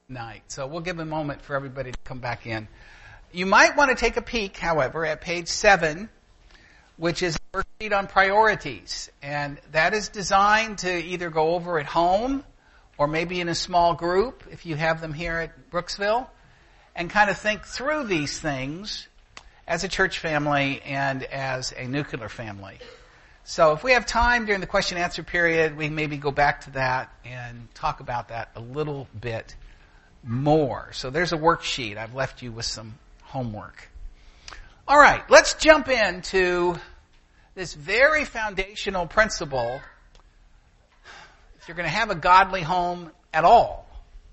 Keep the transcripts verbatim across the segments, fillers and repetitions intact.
night. So we'll give a moment for everybody to come back in. You might want to take a peek, however, at page seven, which is a worksheet on priorities. And that is designed to either go over at home or maybe in a small group, if you have them here at Brooksville, and kind of think through these things as a church family and as a nuclear family. So if we have time during the question and answer period, we maybe go back to that and talk about that a little bit more. So there's a worksheet. I've left you with some homework. All right, let's jump into this very foundational principle. If you're going to have a godly home at all,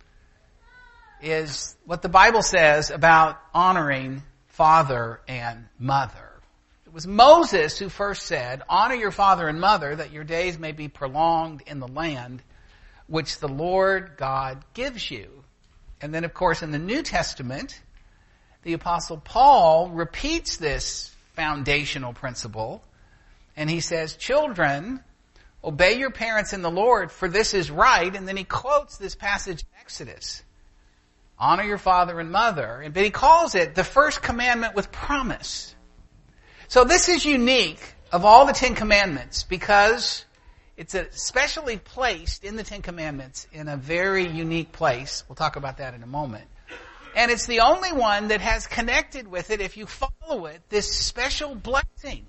is what the Bible says about honoring father and mother. It was Moses who first said, honor your father and mother that your days may be prolonged in the land which the Lord God gives you. And then, of course, in the New Testament, the Apostle Paul repeats this foundational principle, and he says, children, obey your parents in the Lord, for this is right. And then he quotes this passage in Exodus. Honor your father and mother. But he calls it the first commandment with promise. So this is unique of all the Ten Commandments because it's especially placed in the Ten Commandments in a very unique place. We'll talk about that in a moment. And it's the only one that has connected with it, if you follow it, this special blessing.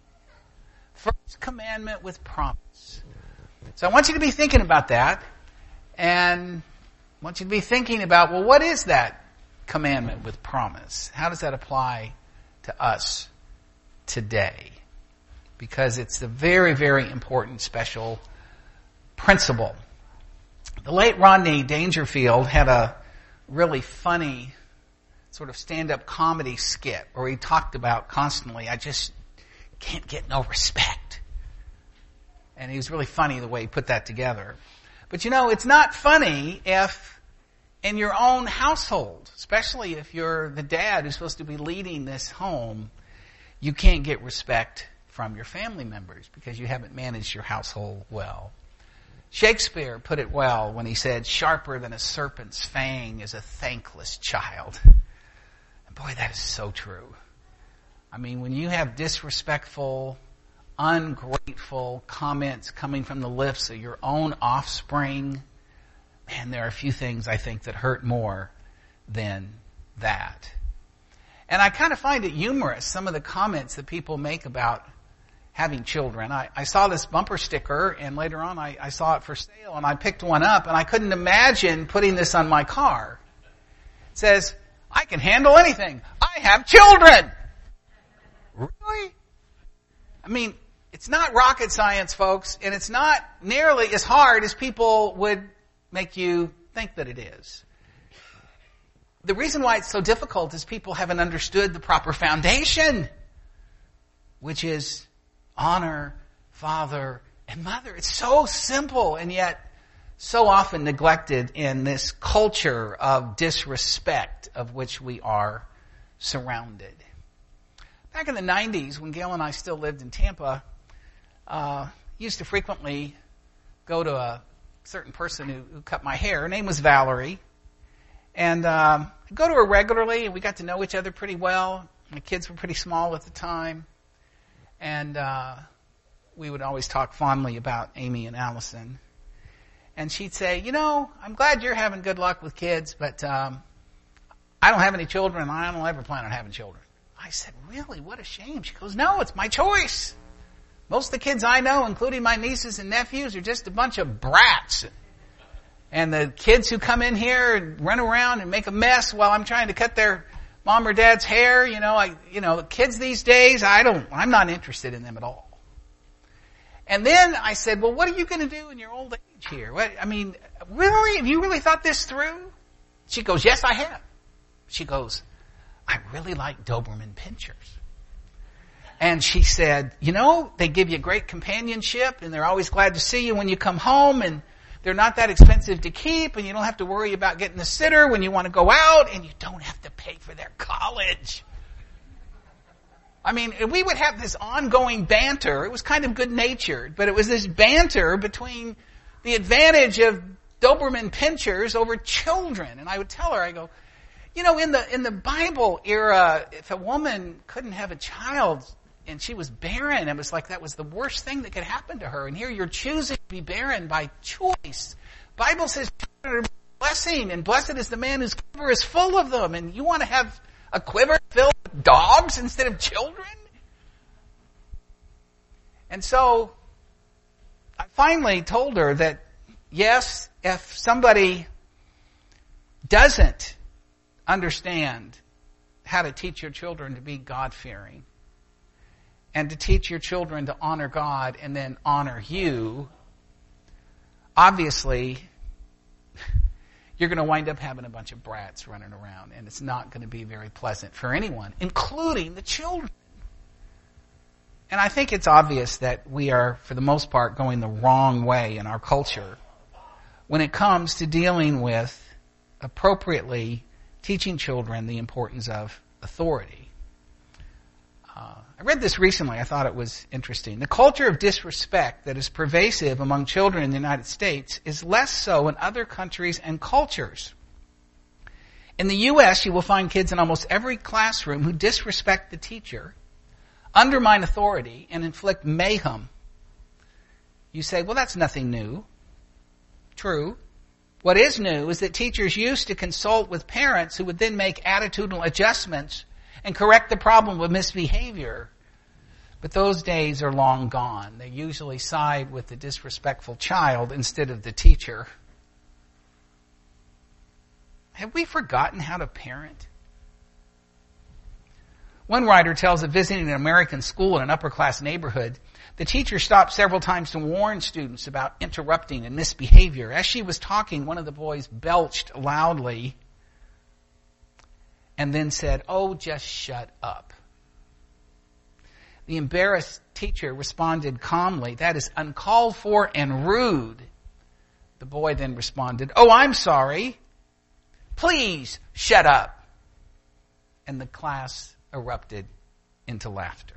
First commandment with promise. So I want you to be thinking about that. And I want you to be thinking about, well, what is that commandment with promise? How does that apply to us today? Because it's a very, very important special principle. The late Rodney Dangerfield had a really funny sort of stand-up comedy skit where he talked about constantly, I just can't get no respect. And he was really funny the way he put that together. But you know, it's not funny if in your own household, especially if you're the dad who's supposed to be leading this home, you can't get respect from your family members because you haven't managed your household well. Shakespeare put it well when he said, sharper than a serpent's fang is a thankless child. And boy, that is so true. I mean, when you have disrespectful, ungrateful comments coming from the lips of your own offspring, man, there are a few things I think that hurt more than that. And I kind of find it humorous, some of the comments that people make about having children. I, I saw this bumper sticker, and later on I, I saw it for sale, and I picked one up, and I couldn't imagine putting this on my car. It says, I can handle anything. I have children! Really? I mean, it's not rocket science, folks, and it's not nearly as hard as people would make you think that it is. The reason why it's so difficult is people haven't understood the proper foundation, which is honor father and mother. It's so simple and yet so often neglected in this culture of disrespect of which we are surrounded. Back in the nineties, when Gail and I still lived in Tampa, uh, used to frequently go to a certain person who, who cut my hair. Her name was Valerie. And um, I'd go to her regularly, and we got to know each other pretty well. My kids were pretty small at the time. And uh, we would always talk fondly about Amy and Allison. And she'd say, you know, I'm glad you're having good luck with kids, but um, I don't have any children, and I don't ever plan on having children. I said, really? What a shame. She goes, no, it's my choice. Most of the kids I know, including my nieces and nephews, are just a bunch of brats. And the kids who come in here and run around and make a mess while I'm trying to cut their mom or dad's hair, you know, I, you know, the kids these days, I don't, I'm not interested in them at all. And then I said, well, what are you going to do in your old age here? What, I mean, really? Have you really thought this through? She goes, yes, I have. She goes, I really like Doberman Pinschers. And she said, you know, they give you great companionship and they're always glad to see you when you come home, and they're not that expensive to keep, and you don't have to worry about getting a sitter when you want to go out, and you don't have to pay for their college. I mean, we would have this ongoing banter. It was kind of good-natured, but it was this banter between the advantage of Doberman pinchers over children. And I would tell her, I go, you know, in the in the Bible era, if a woman couldn't have a child and she was barren, it was like that was the worst thing that could happen to her. And here you're choosing to be barren by choice. Bible says children are a blessing, and blessed is the man whose quiver is full of them. And you want to have a quiver filled with dogs instead of children? And so I finally told her that, yes, if somebody doesn't understand how to teach your children to be God-fearing and to teach your children to honor God and then honor you, obviously you're going to wind up having a bunch of brats running around, and it's not going to be very pleasant for anyone, including the children. And I think it's obvious that we are, for the most part, going the wrong way in our culture when it comes to dealing with appropriately teaching children the importance of authority. Uh, I read this recently. I thought it was interesting. The culture of disrespect that is pervasive among children in the United States is less so in other countries and cultures. In the U S, you will find kids in almost every classroom who disrespect the teacher, undermine authority, and inflict mayhem. You say, well, that's nothing new. True. What is new is that teachers used to consult with parents who would then make attitudinal adjustments and correct the problem of misbehavior. But those days are long gone. They usually side with the disrespectful child instead of the teacher. Have we forgotten how to parent? One writer tells of visiting an American school in an upper-class neighborhood. The teacher stopped several times to warn students about interrupting and misbehavior. As she was talking, one of the boys belched loudly and then said, "Oh, just shut up." The embarrassed teacher responded calmly, "That is uncalled for and rude." The boy then responded, "Oh, I'm sorry. Please shut up." And the class erupted into laughter.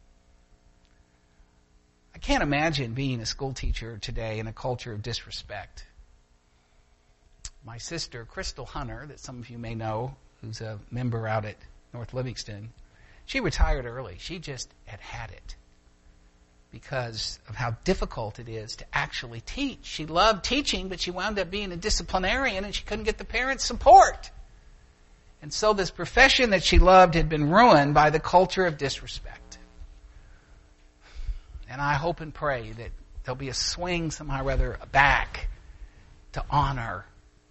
I can't imagine being a school teacher today in a culture of disrespect. My sister, Crystal Hunter, that some of you may know, who's a member out at North Livingston, she retired early. She just had had it because of how difficult it is to actually teach. She loved teaching, but she wound up being a disciplinarian and she couldn't get the parents' support. And so this profession that she loved had been ruined by the culture of disrespect. And I hope and pray that there'll be a swing somehow or other back to honor,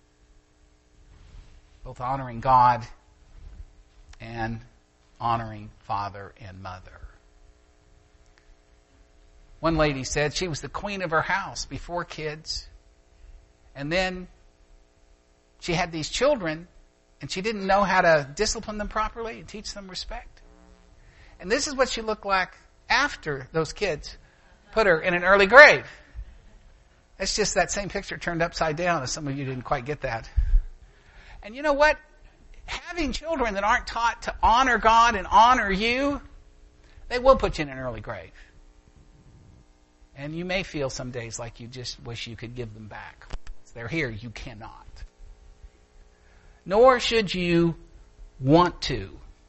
both honoring God and honoring father and mother. One lady said she was the queen of her house before kids. And then she had these children and she didn't know how to discipline them properly and teach them respect. And this is what she looked like after those kids put her in an early grave. It's just that same picture turned upside down, as some of you didn't quite get that. And you know what? Having children that aren't taught to honor God and honor you, they will put you in an early grave. And you may feel some days like you just wish you could give them back. Once they're here, you cannot. Nor should you want to.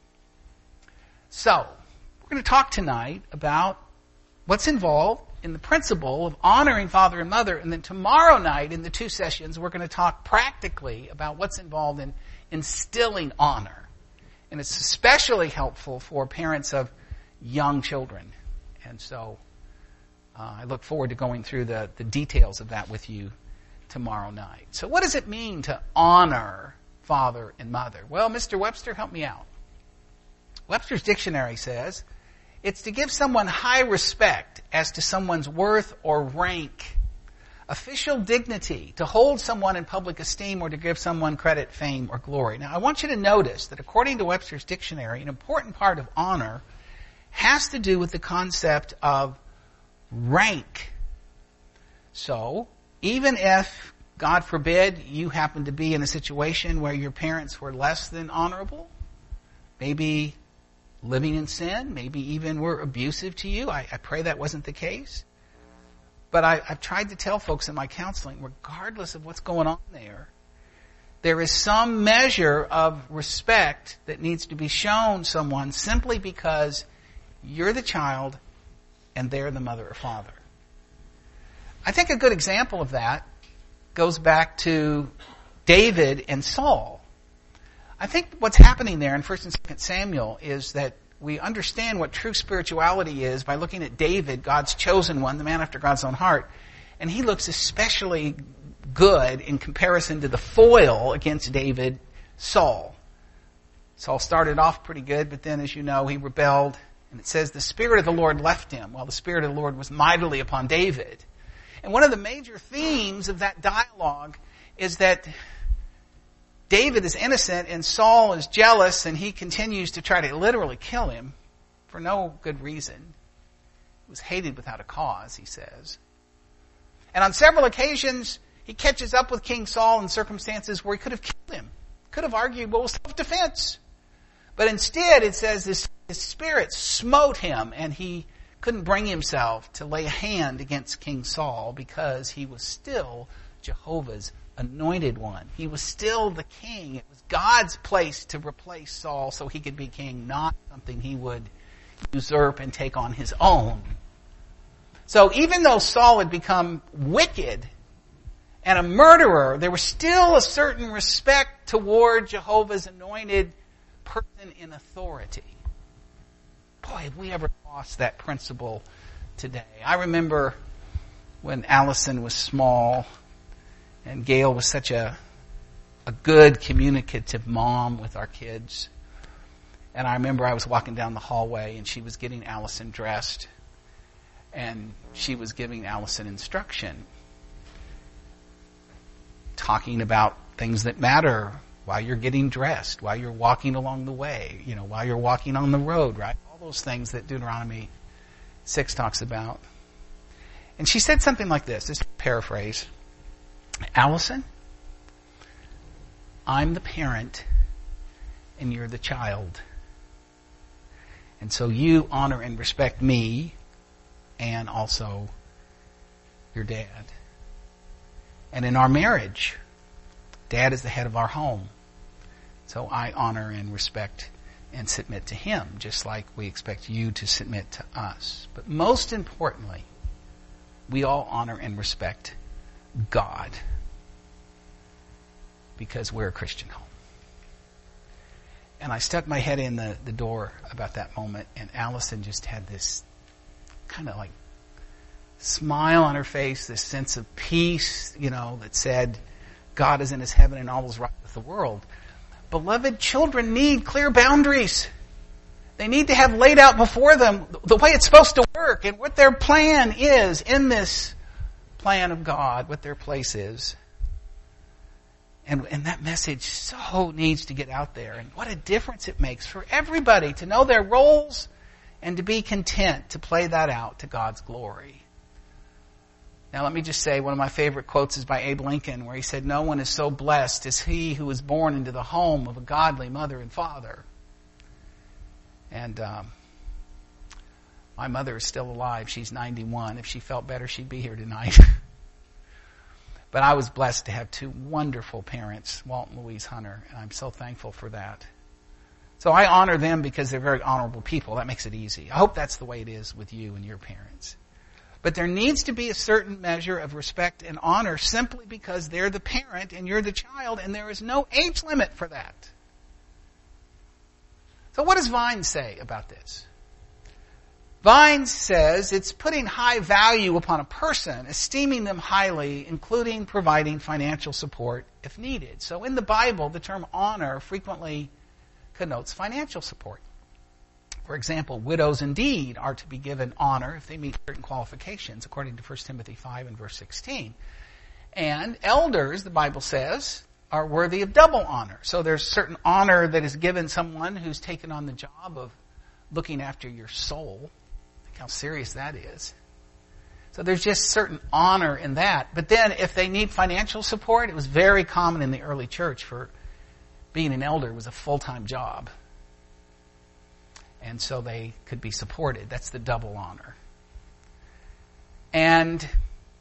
So, we're going to talk tonight about what's involved in the principle of honoring father and mother. And then tomorrow night in the two sessions, we're going to talk practically about what's involved in instilling honor. And it's especially helpful for parents of young children. And so uh, I look forward to going through the, the details of that with you tomorrow night. So what does it mean to honor father and mother? Well, Mister Webster, help me out. Webster's dictionary says it's to give someone high respect as to someone's worth or rank, official dignity, to hold someone in public esteem, or to give someone credit, fame, or glory. Now, I want you to notice that according to Webster's dictionary, an important part of honor has to do with the concept of rank. So, even if, God forbid, you happen to be in a situation where your parents were less than honorable, maybe living in sin, maybe even were abusive to you. I, I pray that wasn't the case. But I, I've tried to tell folks in my counseling, regardless of what's going on there, there is some measure of respect that needs to be shown someone simply because you're the child and they're the mother or father. I think a good example of that goes back to David and Saul. I think what's happening there in First and Second Samuel is that we understand what true spirituality is by looking at David, God's chosen one, the man after God's own heart. And he looks especially good in comparison to the foil against David, Saul. Saul started off pretty good, but then, as you know, he rebelled. And it says the Spirit of the Lord left him, while the Spirit of the Lord was mightily upon David. And one of the major themes of that dialogue is that David is innocent and Saul is jealous, and he continues to try to literally kill him for no good reason. He was hated without a cause, he says. And on several occasions, he catches up with King Saul in circumstances where he could have killed him. Could have argued, well, it was self-defense. But instead, it says his, his spirit smote him, and he couldn't bring himself to lay a hand against King Saul because he was still Jehovah's anointed one. He was still the king. It was God's place to replace Saul so he could be king, not something he would usurp and take on his own. So even though Saul had become wicked and a murderer, there was still a certain respect toward Jehovah's anointed person in authority. Boy, have we ever lost that principle today. I remember when Allison was small, and Gail was such a a good communicative mom with our kids. And I remember I was walking down the hallway and she was getting Allison dressed. And she was giving Allison instruction. Talking about things that matter while you're getting dressed, while you're walking along the way, you know, while you're walking on the road, right? All those things that Deuteronomy six talks about. And she said something like this, this is a paraphrase. Allison, I'm the parent and you're the child. And so you honor and respect me and also your dad. And in our marriage, Dad is the head of our home. So I honor and respect and submit to him, just like we expect you to submit to us. But most importantly, we all honor and respect God, because we're a Christian home. And I stuck my head in the, the door about that moment, and Allison just had this kind of like smile on her face, this sense of peace, you know, that said, God is in his heaven and all is right with the world. Beloved, children need clear boundaries. They need to have laid out before them the way it's supposed to work and what their plan is in this plan of God, what their place is. And, and that message so needs to get out there. And what a difference it makes for everybody to know their roles and to be content to play that out to God's glory. Now let me just say, one of my favorite quotes is by Abe Lincoln, where he said, "No one is so blessed as he who was born into the home of a godly mother and father." And um, my mother is still alive. She's ninety-one. If she felt better, she'd be here tonight. But I was blessed to have two wonderful parents, Walt and Louise Hunter, and I'm so thankful for that. So I honor them because they're very honorable people. That makes it easy. I hope that's the way it is with you and your parents. But there needs to be a certain measure of respect and honor simply because they're the parent and you're the child, and there is no age limit for that. So what does Vines say about this? Vines says it's putting high value upon a person, esteeming them highly, including providing financial support if needed. So in the Bible, the term honor frequently connotes financial support. For example, widows indeed are to be given honor if they meet certain qualifications, according to First Timothy five and verse sixteen. And elders, the Bible says, are worthy of double honor. So there's certain honor that is given someone who's taken on the job of looking after your soul. Think how serious that is. So there's just certain honor in that. But then if they need financial support, it was very common in the early church for being an elder was a full-time job. And so they could be supported. That's the double honor. And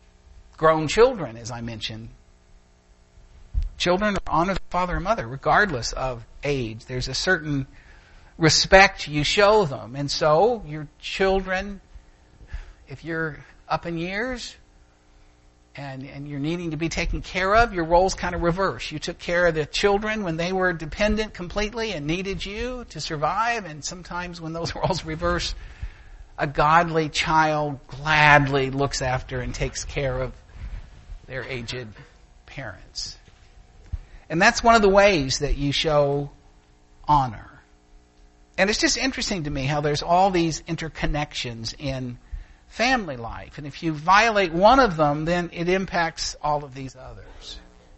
grown children, as I mentioned. Children honor their father and mother regardless of age. There's a certain respect you show them. And so your children, if you're up in years and, and you're needing to be taken care of, your roles kind of reverse. You took care of the children when they were dependent completely and needed you to survive. And sometimes when those roles reverse, a godly child gladly looks after and takes care of their aged parents. And that's one of the ways that you show honor. And it's just interesting to me how there's all these interconnections in family life. And if you violate one of them, then it impacts all of these others.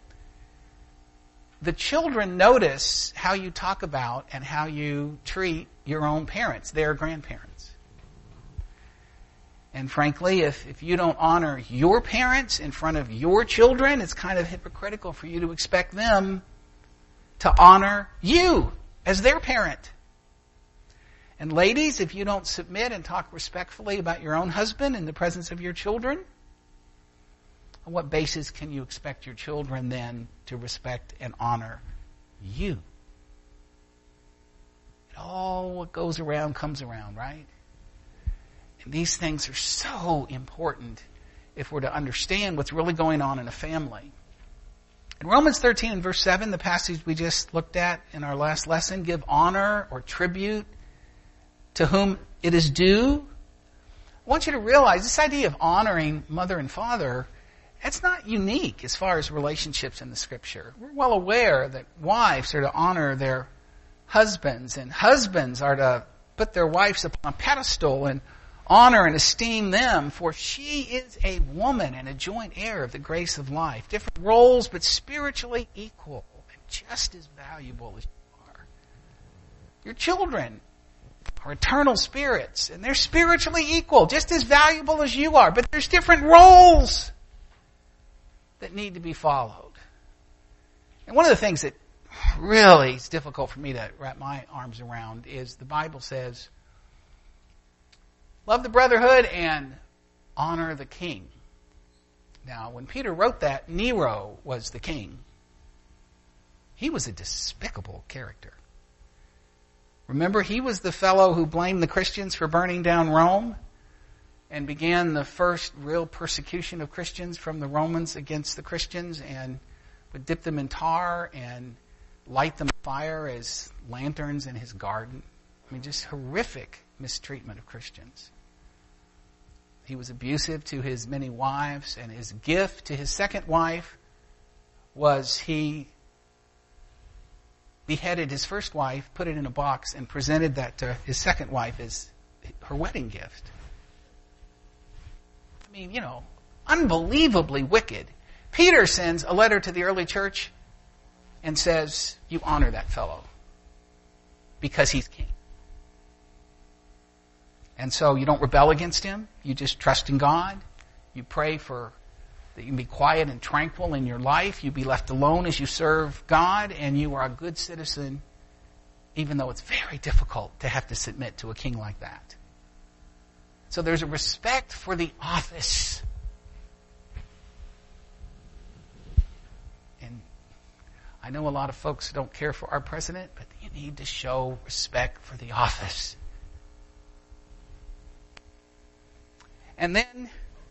The children notice how you talk about and how you treat your own parents, their grandparents. And frankly, if, if you don't honor your parents in front of your children, it's kind of hypocritical for you to expect them to honor you as their parent. And ladies, if you don't submit and talk respectfully about your own husband in the presence of your children, on what basis can you expect your children then to respect and honor you? It all what goes around comes around, right? And these things are so important if we're to understand what's really going on in a family. In Romans thirteen and verse seven, the passage we just looked at in our last lesson, give honor or tribute to whom it is due. I want you to realize this idea of honoring mother and father, that's not unique as far as relationships in the Scripture. We're well aware that wives are to honor their husbands, and husbands are to put their wives upon a pedestal and honor and esteem them, for she is a woman and a joint heir of the grace of life. Different roles, but spiritually equal and just as valuable as you are. Your children are eternal spirits, and they're spiritually equal, just as valuable as you are. But there's different roles that need to be followed. And one of the things that really is difficult for me to wrap my arms around is the Bible says, love the brotherhood and honor the king. Now, when Peter wrote that, Nero was the king. He was a despicable character. Remember, he was the fellow who blamed the Christians for burning down Rome and began the first real persecution of Christians from the Romans against the Christians, and would dip them in tar and light them on fire as lanterns in his garden. I mean, just horrific mistreatment of Christians. He was abusive to his many wives, and his gift to his second wife was he beheaded his first wife, put it in a box, and presented that to his second wife as her wedding gift. I mean, you know, unbelievably wicked. Peter sends a letter to the early church and says, you honor that fellow because he's king. And so you don't rebel against him. You just trust in God. You pray for that you can be quiet and tranquil in your life. You be left alone as you serve God, and you are a good citizen, even though it's very difficult to have to submit to a king like that. So there's a respect for the office. And I know a lot of folks don't care for our president, but you need to show respect for the office. And then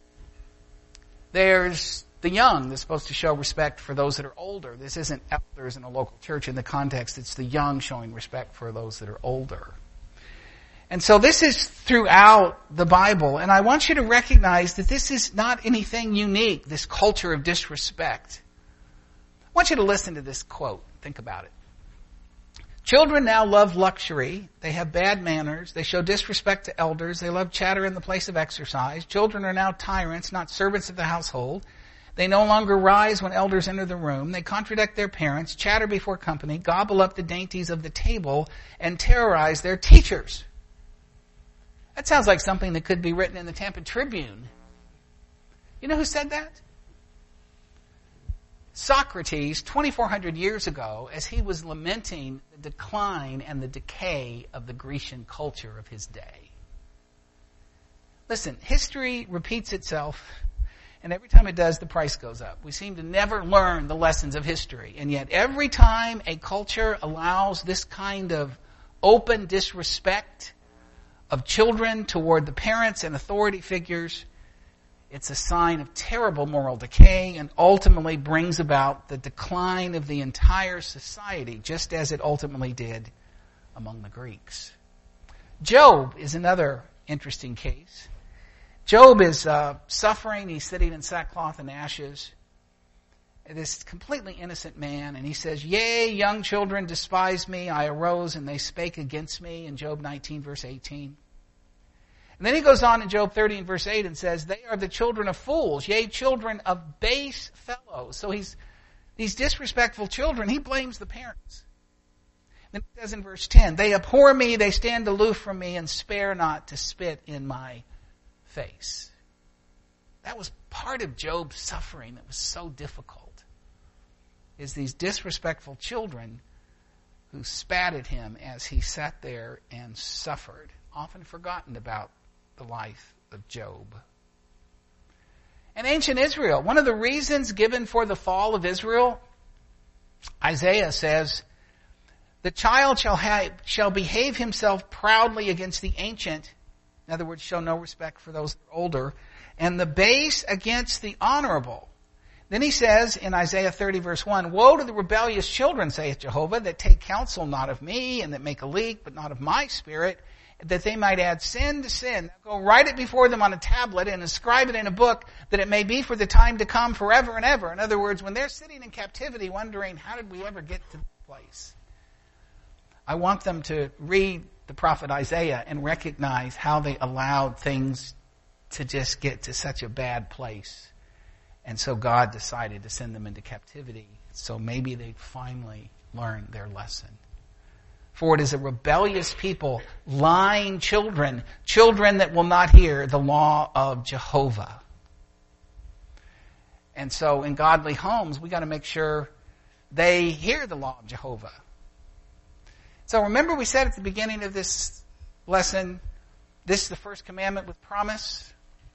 there's the young that's supposed to show respect for those that are older. This isn't elders in a local church in the context. It's the young showing respect for those that are older. And so this is throughout the Bible. And I want you to recognize that this is not anything unique, this culture of disrespect. I want you to listen to this quote. Think about it. Children now love luxury. They have bad manners. They show disrespect to elders. They love chatter in the place of exercise. Children are now tyrants, not servants of the household. They no longer rise when elders enter the room. They contradict their parents, chatter before company, gobble up the dainties of the table, and terrorize their teachers. That sounds like something that could be written in the Tampa Tribune. You know who said that? Socrates, twenty-four hundred years ago, as he was lamenting the decline and the decay of the Grecian culture of his day. Listen, history repeats itself, And every time it does, the price goes up. We seem to never learn the lessons of history. And yet every time a culture allows this kind of open disrespect of children toward the parents and authority figures, it's a sign of terrible moral decay and ultimately brings about the decline of the entire society, just as it ultimately did among the Greeks. Job is another interesting case. Job is uh, suffering. He's sitting in sackcloth and ashes. This completely innocent man, and he says, "Yea, young children despise me. I arose, and they spake against me," in Job nineteen, verse eighteen. And then he goes on in Job thirty and verse eight and says, "They are the children of fools, yea, children of base fellows." So he's, these disrespectful children, he blames the parents. Then he says in verse ten, "They abhor me, they stand aloof from me, and spare not to spit in my face." That was part of Job's suffering that was so difficult, is these disrespectful children who spat at him as he sat there and suffered, often forgotten about the life of Job. And ancient Israel, one of the reasons given for the fall of Israel, Isaiah says, "The child shall have, shall behave himself proudly against the ancient," in other words, show no respect for those older, "and the base against the honorable." Then he says in Isaiah thirty verse one, "Woe to the rebellious children, saith Jehovah, that take counsel not of me, and that make a leak, but not of my spirit, that they might add sin to sin. Now go write it before them on a tablet and inscribe it in a book, that it may be for the time to come forever and ever." In other words, when they're sitting in captivity wondering, how did we ever get to this place? I want them to read the prophet Isaiah and recognize how they allowed things to just get to such a bad place. And so God decided to send them into captivity, so maybe they'd finally learn their lesson. For it is a rebellious people, lying children, children that will not hear the law of Jehovah. And so in godly homes, we got to make sure they hear the law of Jehovah. So remember we said at the beginning of this lesson, this is the first commandment with promise.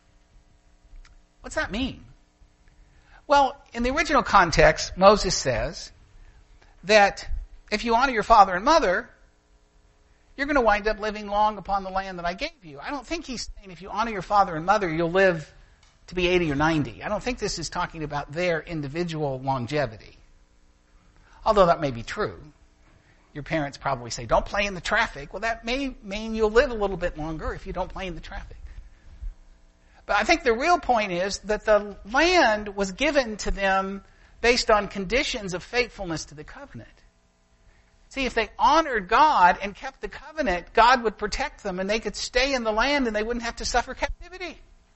What's that mean? Well, in the original context, Moses says that if you honor your father and mother, you're going to wind up living long upon the land that I gave you. I don't think he's saying if you honor your father and mother, you'll live to be eighty or ninety. I don't think this is talking about their individual longevity. Although that may be true. Your parents probably say, don't play in the traffic. Well, that may mean you'll live a little bit longer if you don't play in the traffic. But I think the real point is that the land was given to them based on conditions of faithfulness to the covenant. See, if they honored God and kept the covenant, God would protect them and they could stay in the land and they wouldn't have to suffer captivity.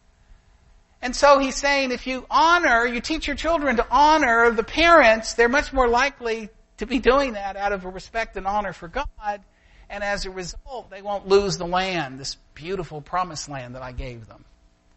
And so he's saying if you honor, you teach your children to honor the parents, they're much more likely to be doing that out of a respect and honor for God. And as a result, they won't lose the land, this beautiful promised land that I gave them.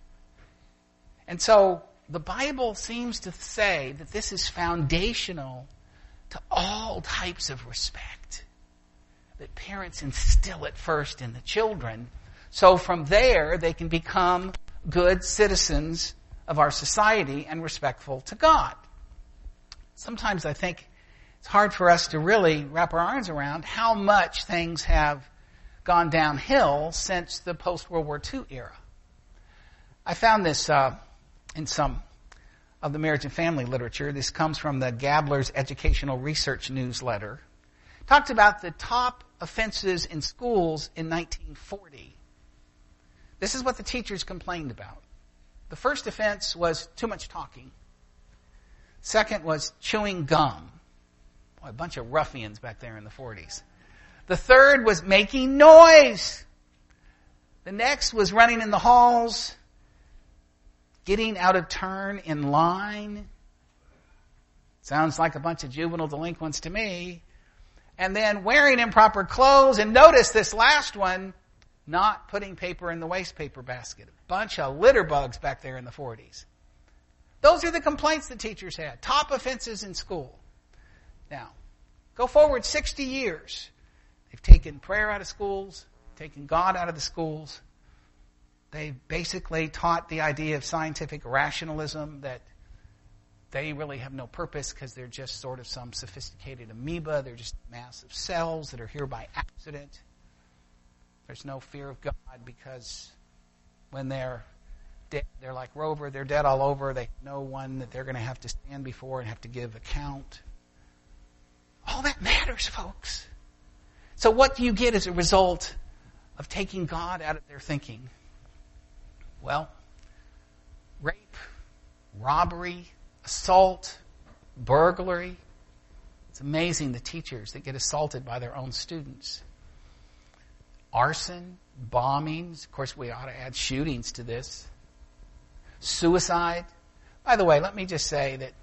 And so the Bible seems to say that this is foundational to all types of respect. That parents instill it first in the children. So from there, they can become good citizens of our society and respectful to God. Sometimes I think it's hard for us to really wrap our arms around how much things have gone downhill since the post-World War Two era. I found this uh, in some of the marriage and family literature. This comes from the Gabler's Educational Research newsletter. It talked about the top offenses in schools in nineteen forty. This is what the teachers complained about. The first offense was too much talking. Second was chewing gum. Boy, a bunch of ruffians back there in the forties. The third was making noise. The next was running in the halls, getting out of turn in line. Sounds like a bunch of juvenile delinquents to me. And then wearing improper clothes. And notice this last one, not putting paper in the waste paper basket. A bunch of litter bugs back there in the forties. Those are the complaints the teachers had. Top offenses in school. Now, go forward sixty years. They've taken prayer out of schools, taken God out of the schools. They basically taught the idea of scientific rationalism, that they really have no purpose because they're just sort of some sophisticated amoeba. They're just massive cells that are here by accident. There's no fear of God because when they're dead, they're like Rover. They're dead all over. They have no one that they're going to have to stand before and have to give account. All that matters, folks. So what do you get as a result of taking God out of their thinking? Well, rape, robbery, assault, burglary. It's amazing the teachers that get assaulted by their own students. Arson, bombings. Of course, we ought to add shootings to this. Suicide. By the way, let me just say that,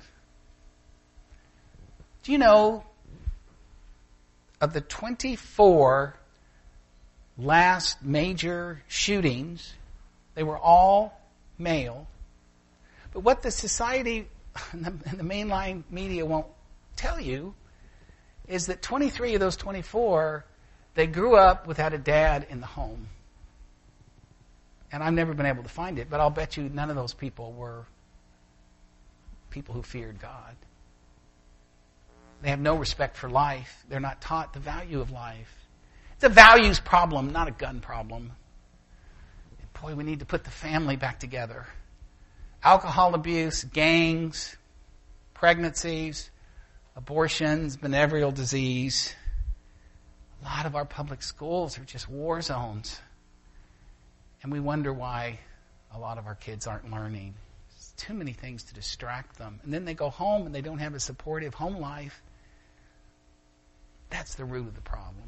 do you know, of the twenty-four last major shootings, they were all male. But what the society and the, and the mainline media won't tell you is that twenty-three of those twenty-four, they grew up without a dad in the home. And I've never been able to find it, but I'll bet you none of those people were people who feared God. They have no respect for life. They're not taught the value of life. It's a values problem, not a gun problem. And boy, we need to put the family back together. Alcohol abuse, gangs, pregnancies, abortions, venereal disease. A lot of our public schools are just war zones. And we wonder why a lot of our kids aren't learning. There's too many things to distract them. And then they go home and they don't have a supportive home life. That's the root of the problem.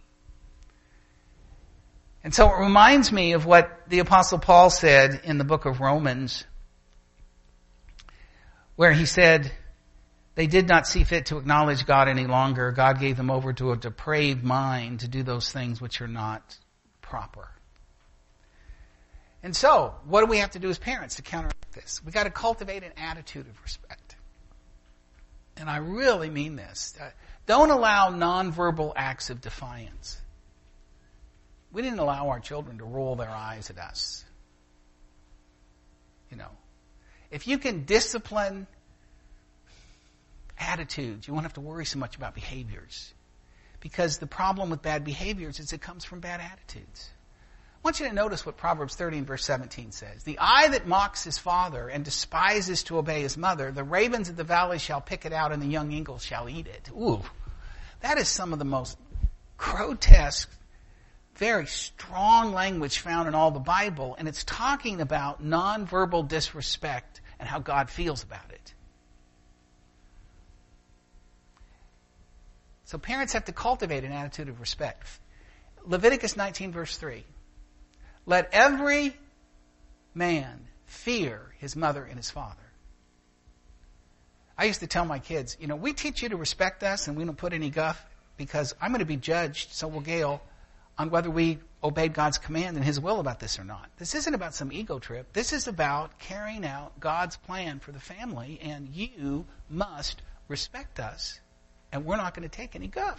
And so it reminds me of what the Apostle Paul said in the book of Romans, where he said, they did not see fit to acknowledge God any longer. God gave them over to a depraved mind to do those things which are not proper. And so, what do we have to do as parents to counteract this? We've got to cultivate an attitude of respect. And I really mean this. Uh, don't allow nonverbal acts of defiance. We didn't allow our children to roll their eyes at us. You know, if you can discipline attitudes, you won't have to worry so much about behaviors. Because the problem with bad behaviors is it comes from bad attitudes. I want you to notice what Proverbs thirteen verse seventeen says. The eye that mocks his father and despises to obey his mother, the ravens of the valley shall pick it out and the young eagles shall eat it. Ooh, that is some of the most grotesque, very strong language found in all the Bible, and it's talking about nonverbal disrespect and how God feels about it. So parents have to cultivate an attitude of respect. Leviticus nineteen verse three. Let every man fear his mother and his father. I used to tell my kids, you know, we teach you to respect us and we don't put any guff because I'm going to be judged, so will Gail, on whether we obeyed God's command and his will about this or not. This isn't about some ego trip. This is about carrying out God's plan for the family, and you must respect us, and we're not going to take any guff.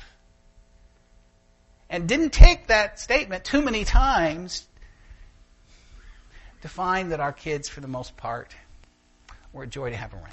And didn't take that statement too many times to find that our kids, for the most part, were a joy to have around.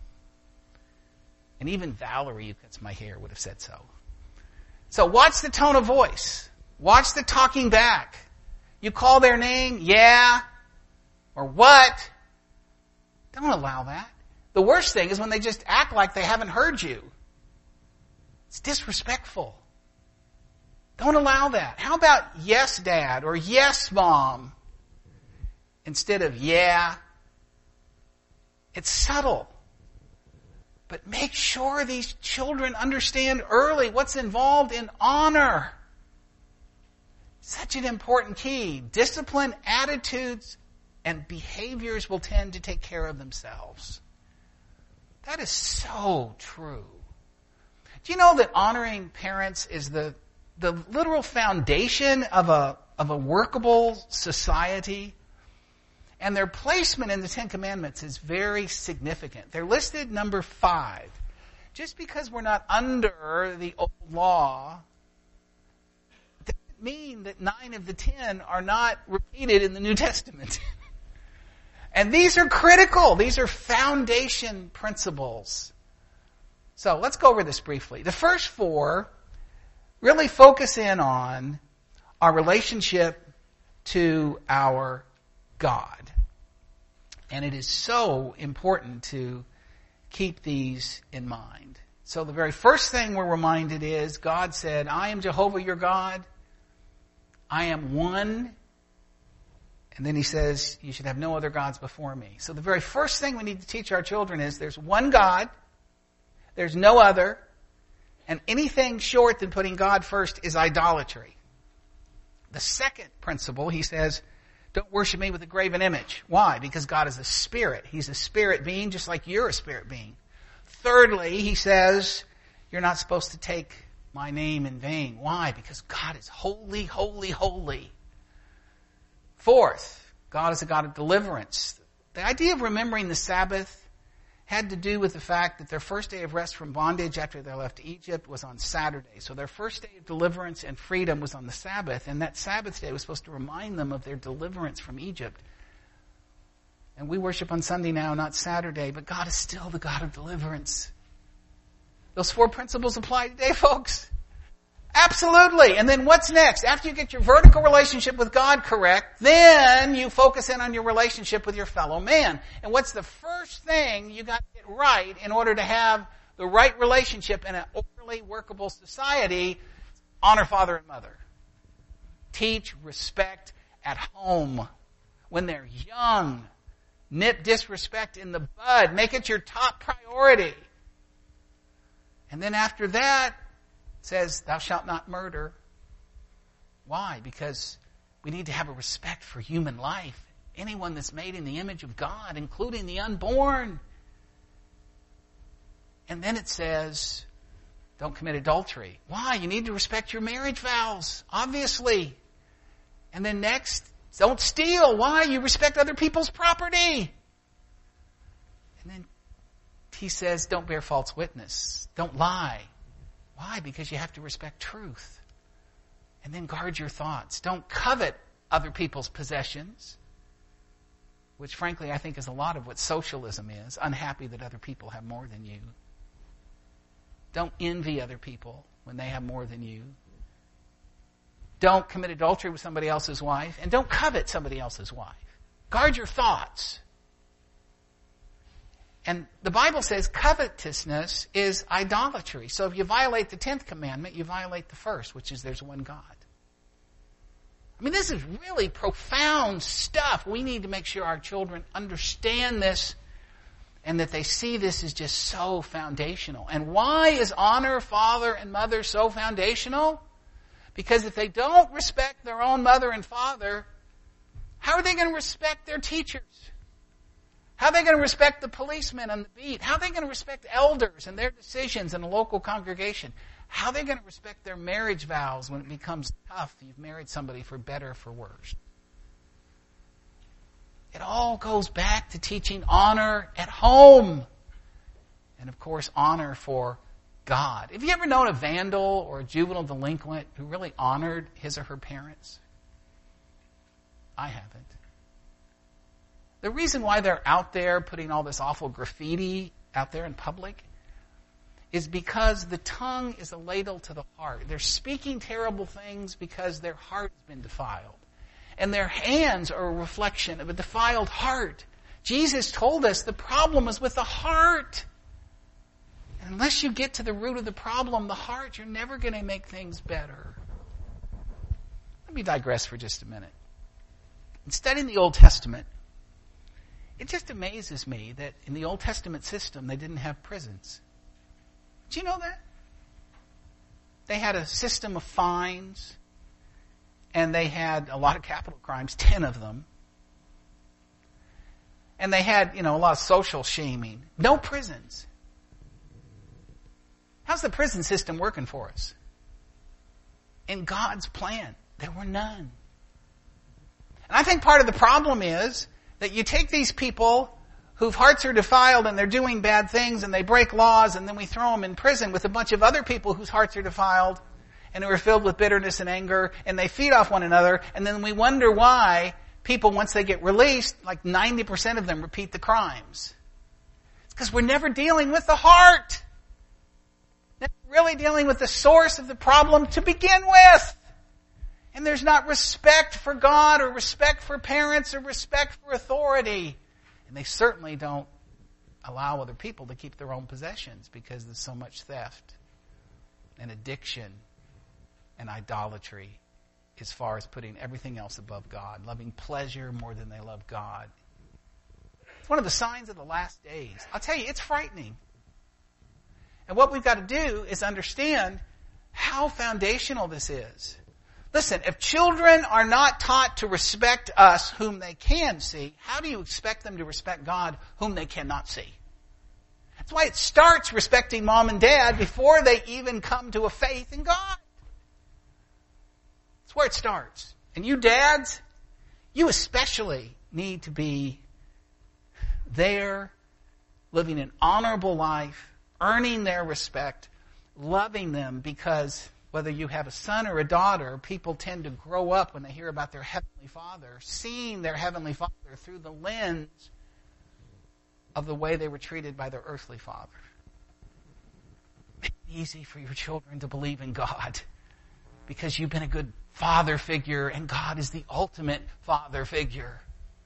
And even Valerie, who cuts my hair, would have said so. So watch the tone of voice. Watch the talking back. You call their name, yeah, or what? Don't allow that. The worst thing is when they just act like they haven't heard you. It's disrespectful. Don't allow that. How about yes, Dad, or yes, Mom, instead of yeah? It's subtle. But make sure these children understand early what's involved in honor. Such an important key. Discipline, attitudes, and behaviors will tend to take care of themselves. That is so true. Do you know that honoring parents is the, the literal foundation of a, of a workable society? And their placement in the Ten Commandments is very significant. They're listed number five. Just because we're not under the old law, mean that nine of the ten are not repeated in the New Testament. And these are critical. These are foundation principles. So let's go over this briefly. The first four really focus in on our relationship to our God. And it is so important to keep these in mind. So the very first thing we're reminded is God said, I am Jehovah your God. I am one. And then he says, you should have no other gods before me. So the very first thing we need to teach our children is there's one God. There's no other. And anything short than putting God first is idolatry. The second principle, he says, don't worship me with a graven image. Why? Because God is a spirit. He's a spirit being just like you're a spirit being. Thirdly, he says, you're not supposed to take my name in vain. Why? Because God is holy, holy, holy. Fourth, God is a God of deliverance. The idea of remembering the Sabbath had to do with the fact that their first day of rest from bondage after they left Egypt was on Saturday. So their first day of deliverance and freedom was on the Sabbath, and that Sabbath day was supposed to remind them of their deliverance from Egypt. And we worship on Sunday now, not Saturday, but God is still the God of deliverance. Those four principles apply today, folks. Absolutely. And then what's next? After you get your vertical relationship with God correct, then you focus in on your relationship with your fellow man. And what's the first thing you got to get right in order to have the right relationship in an orderly, workable society? Honor father and mother. Teach respect at home when they're young. Nip disrespect in the bud. Make it your top priority. And then after that, says, thou shalt not murder. Why? Because we need to have a respect for human life. Anyone that's made in the image of God, including the unborn. And then it says, don't commit adultery. Why? You need to respect your marriage vows, obviously. And then next, don't steal. Why? You respect other people's property. And then he says, don't bear false witness. Don't lie. Why? Because you have to respect truth. And then guard your thoughts. Don't covet other people's possessions, which frankly I think is a lot of what socialism is, unhappy that other people have more than you. Don't envy other people when they have more than you. Don't commit adultery with somebody else's wife, and don't covet somebody else's wife. Guard your thoughts. And the Bible says covetousness is idolatry. So if you violate the tenth commandment, you violate the first, which is there's one God. I mean, this is really profound stuff. We need to make sure our children understand this and that they see this as just so foundational. And why is honor father and mother so foundational? Because if they don't respect their own mother and father, how are they going to respect their teachers? How are they going to respect the policemen on the beat? How are they going to respect elders and their decisions in a local congregation? How are they going to respect their marriage vows when it becomes tough? You've married somebody for better or for worse. It all goes back to teaching honor at home. And of course, honor for God. Have you ever known a vandal or a juvenile delinquent who really honored his or her parents? I haven't. The reason why they're out there putting all this awful graffiti out there in public is because the tongue is a ladle to the heart. They're speaking terrible things because their heart has been defiled. And their hands are a reflection of a defiled heart. Jesus told us the problem is with the heart. And unless you get to the root of the problem, the heart, you're never going to make things better. Let me digress for just a minute. In studying the Old Testament, it just amazes me that in the Old Testament system, they didn't have prisons. Did you know that? They had a system of fines, and they had a lot of capital crimes, ten of them. And they had, you know, a lot of social shaming. No prisons. How's the prison system working for us? In God's plan, there were none. And I think part of the problem is that you take these people whose hearts are defiled and they're doing bad things and they break laws, and then we throw them in prison with a bunch of other people whose hearts are defiled and who are filled with bitterness and anger, and they feed off one another, and then we wonder why people, once they get released, like ninety percent of them repeat the crimes. It's because we're never dealing with the heart. Never really dealing with the source of the problem to begin with. And there's not respect for God or respect for parents or respect for authority. And they certainly don't allow other people to keep their own possessions because there's so much theft and addiction and idolatry as far as putting everything else above God, loving pleasure more than they love God. It's one of the signs of the last days. I'll tell you, it's frightening. And what we've got to do is understand how foundational this is. Listen, if children are not taught to respect us whom they can see, how do you expect them to respect God whom they cannot see? That's why it starts respecting mom and dad before they even come to a faith in God. That's where it starts. And you dads, you especially need to be there, living an honorable life, earning their respect, loving them, because whether you have a son or a daughter, people tend to grow up when they hear about their Heavenly Father, seeing their Heavenly Father through the lens of the way they were treated by their earthly father. Make it easy for your children to believe in God because you've been a good father figure and God is the ultimate father figure.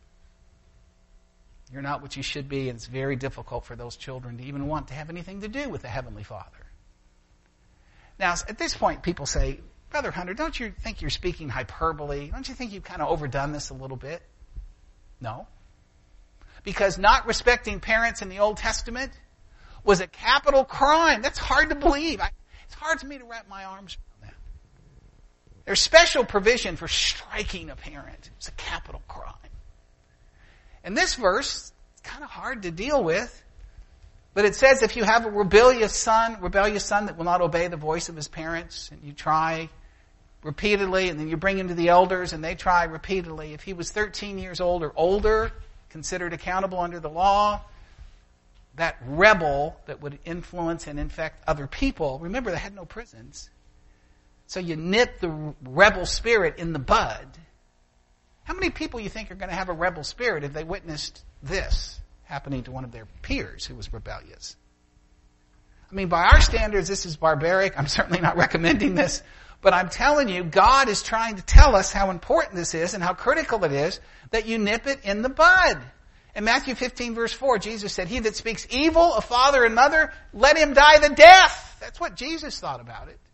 You're not what you should be, and it's very difficult for those children to even want to have anything to do with the Heavenly Father. Now, at this point, people say, Brother Hunter, don't you think you're speaking hyperbole? Don't you think you've kind of overdone this a little bit? No. Because not respecting parents in the Old Testament was a capital crime. That's hard to believe. I, it's hard for me to wrap my arms around that. There's special provision for striking a parent. It's a capital crime. And this verse, it's kind of hard to deal with. But it says if you have a rebellious son, rebellious son that will not obey the voice of his parents, and you try repeatedly, and then you bring him to the elders, and they try repeatedly. If he was thirteen years old or older, considered accountable under the law, that rebel that would influence and infect other people, remember they had no prisons. So you nip the rebel spirit in the bud. How many people you think are going to have a rebel spirit if they witnessed this happening to one of their peers who was rebellious? I mean, by our standards, this is barbaric. I'm certainly not recommending this. But I'm telling you, God is trying to tell us how important this is and how critical it is that you nip it in the bud. In Matthew fifteen, verse four, Jesus said, he that speaks evil of father and mother, let him die the death. That's what Jesus thought about it.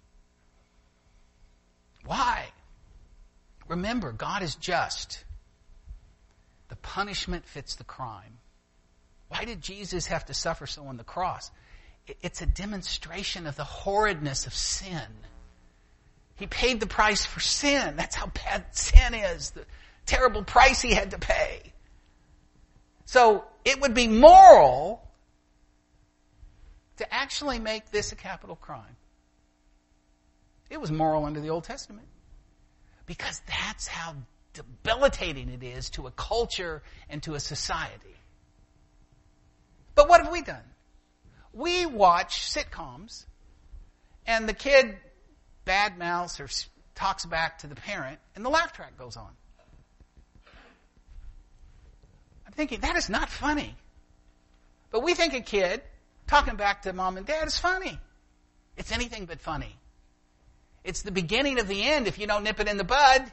Why? Remember, God is just. The punishment fits the crime. Why did Jesus have to suffer so on the cross? It's a demonstration of the horridness of sin. He paid the price for sin. That's how bad sin is. The terrible price he had to pay. So it would be moral to actually make this a capital crime. It was moral under the Old Testament. Because that's how debilitating it is to a culture and to a society. But what have we done? We watch sitcoms, and the kid bad mouths or talks back to the parent, and the laugh track goes on. I'm thinking, that is not funny. But we think a kid talking back to mom and dad is funny. It's anything but funny. It's the beginning of the end if you don't nip it in the bud.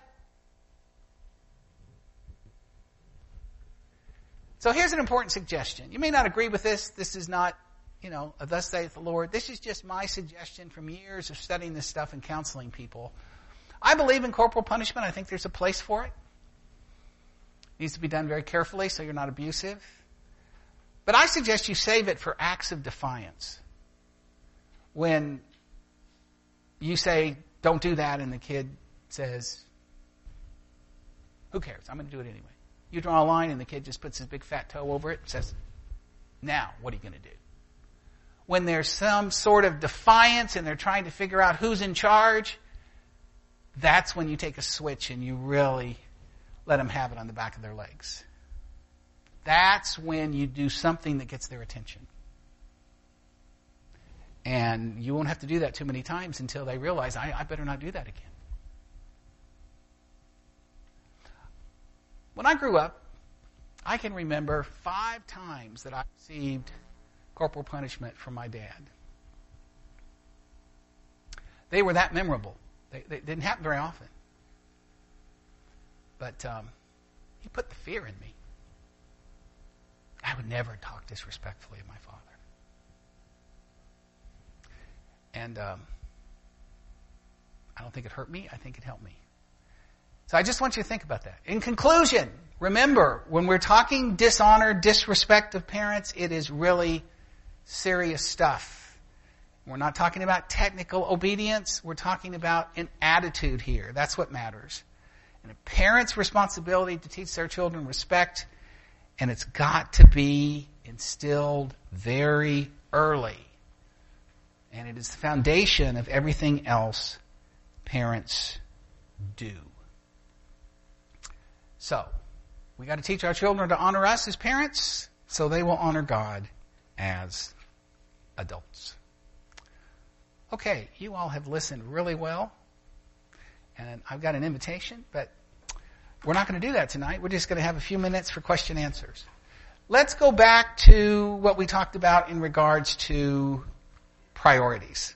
So here's an important suggestion. You may not agree with this. This is not, you know, a thus saith the Lord. This is just my suggestion from years of studying this stuff and counseling people. I believe in corporal punishment. I think there's a place for it. It needs to be done very carefully so you're not abusive. But I suggest you save it for acts of defiance. When you say, don't do that, and the kid says, who cares? I'm going to do it anyway. You draw a line and the kid just puts his big fat toe over it and says, now, what are you going to do? When there's some sort of defiance and they're trying to figure out who's in charge, that's when you take a switch and you really let them have it on the back of their legs. That's when you do something that gets their attention. And you won't have to do that too many times until they realize, I, I better not do that again. When I grew up, I can remember five times that I received corporal punishment from my dad. They were that memorable. They, they didn't happen very often. But um, he put the fear in me. I would never talk disrespectfully of my father. And um, I don't think it hurt me. I think it helped me. So I just want you to think about that. In conclusion, remember, when we're talking dishonor, disrespect of parents, it is really serious stuff. We're not talking about technical obedience. We're talking about an attitude here. That's what matters. And a parent's responsibility to teach their children respect, and it's got to be instilled very early. And it is the foundation of everything else parents do. So, we got to teach our children to honor us as parents, so they will honor God as adults. Okay, you all have listened really well, and I've got an invitation, but we're not going to do that tonight. We're just going to have a few minutes for question answers. Let's go back to what we talked about in regards to priorities.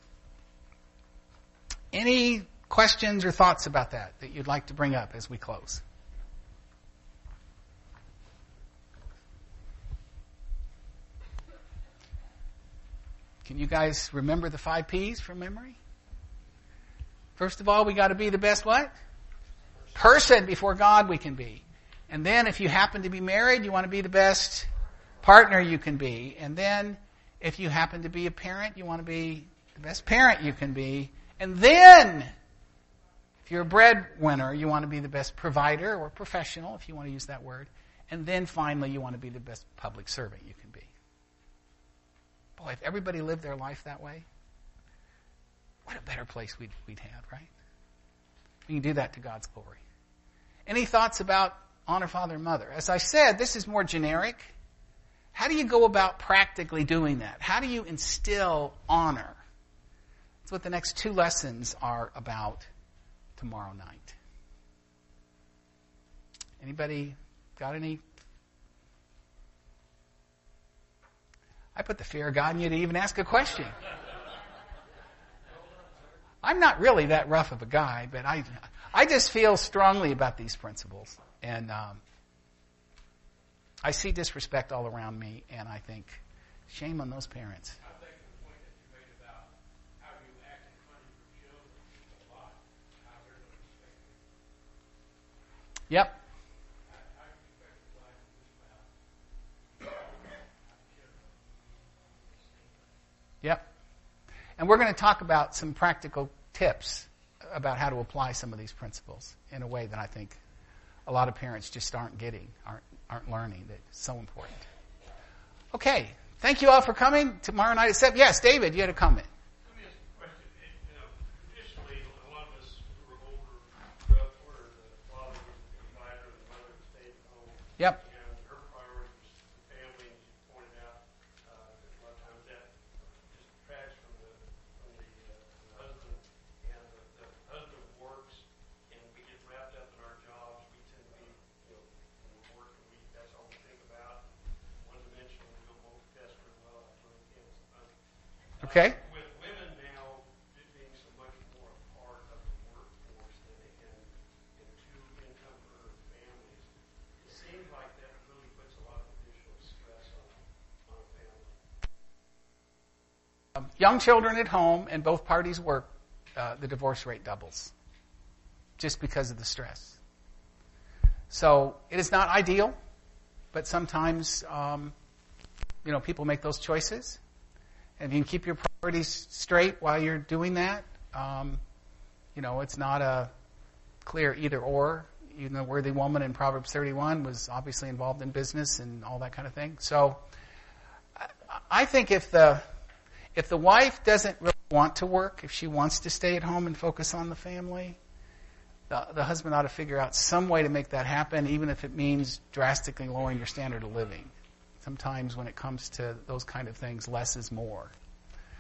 Any questions or thoughts about that that you'd like to bring up as we close? Can you guys remember the five P's from memory? First of all, we got to be the best what? Person before God we can be. And then if you happen to be married, you want to be the best partner you can be. And then if you happen to be a parent, you want to be the best parent you can be. And then if you're a breadwinner, you want to be the best provider or professional, if you want to use that word. And then finally, you want to be the best public servant you can be. Boy, if everybody lived their life that way, what a better place we'd, we'd have, right? We can do that to God's glory. Any thoughts about honor father and mother? As I said, this is more generic. How do you go about practically doing that? How do you instill honor? That's what the next two lessons are about tomorrow night. Anybody got any? I put the fear of God in you to even ask a question. I'm not really that rough of a guy, but I, I just feel strongly about these principles. And um, I see disrespect all around me, and I think, shame on those parents. I think the point that you made about how you act in front of your children is a lot. How they're going to respect you. Yep. How, how you respect your wife and your spouse. Yep. And we're going to talk about some practical tips about how to apply some of these principles in a way that I think a lot of parents just aren't getting, aren't aren't learning. That's so important. Okay. Thank you all for coming tomorrow night at seven. Yes, David, you had a comment. Let me ask you a question. You know, traditionally, a lot of us who were older grew up where the father was the provider and the mother stayed at home. Yep. And her priority was the family, and she pointed out uh, that a lot of times that just detracts from the from the, uh, the husband, and the, the husband works, and we get wrapped up in our jobs. We tend to be, you know, when we work, and we that's all we think about. One dimension, we don't multitask very well. I really can't sometimes. Okay. Uh, with women now being so much more a part of the workforce than they can in two income earner families, it seems like that really puts a lot of additional stress on, on a family. Um, young children at home and both parties work, uh, the divorce rate doubles just because of the stress. So it is not ideal, but sometimes, um, you know, people make those choices. And if you can keep your priorities straight while you're doing that, um, you know, it's not a clear either or. Even the worthy woman in Proverbs thirty-one was obviously involved in business and all that kind of thing. So I think if the if the wife doesn't really want to work, if she wants to stay at home and focus on the family, the, the husband ought to figure out some way to make that happen, even if it means drastically lowering your standard of living. Sometimes when it comes to those kind of things, less is more.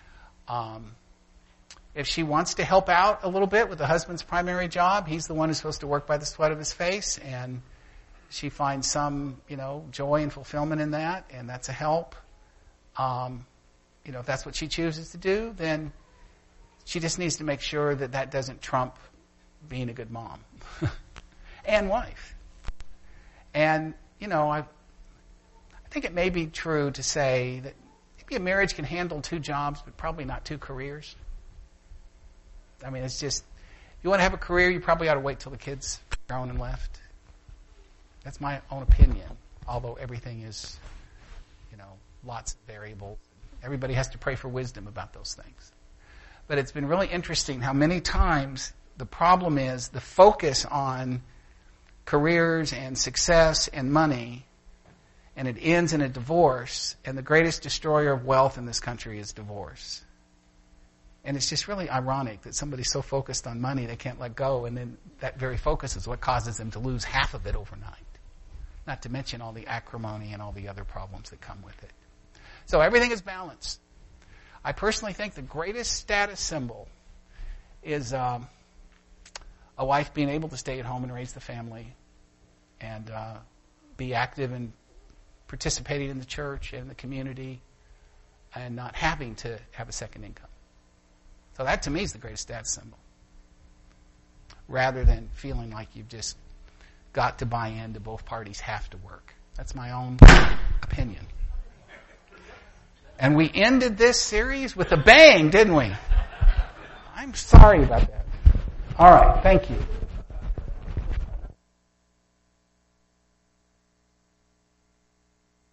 Um, if she wants to help out a little bit with the husband's primary job, he's the one who's supposed to work by the sweat of his face, and she finds some, you know, joy and fulfillment in that, and that's a help. Um, you know, if that's what she chooses to do, then she just needs to make sure that that doesn't trump being a good mom and wife. And, you know, I, I think it may be true to say that maybe a marriage can handle two jobs, but probably not two careers. I mean, it's just, if you want to have a career, you probably ought to wait till the kids are grown and left. That's my own opinion, although everything is, you know, lots of variables. Everybody has to pray for wisdom about those things. But it's been really interesting how many times the problem is the focus on careers and success and money, and it ends in a divorce, and the greatest destroyer of wealth in this country is divorce. And it's just really ironic that somebody's so focused on money they can't let go, and then that very focus is what causes them to lose half of it overnight. Not to mention all the acrimony and all the other problems that come with it. So everything is balanced. I personally think the greatest status symbol is um, a wife being able to stay at home and raise the family and uh, be active and participating in the church and the community and not having to have a second income. So that to me is the greatest status symbol. Rather than feeling like you've just got to buy into both parties have to work. That's my own opinion. And we ended this series with a bang, didn't we? I'm sorry about that. All right, thank you.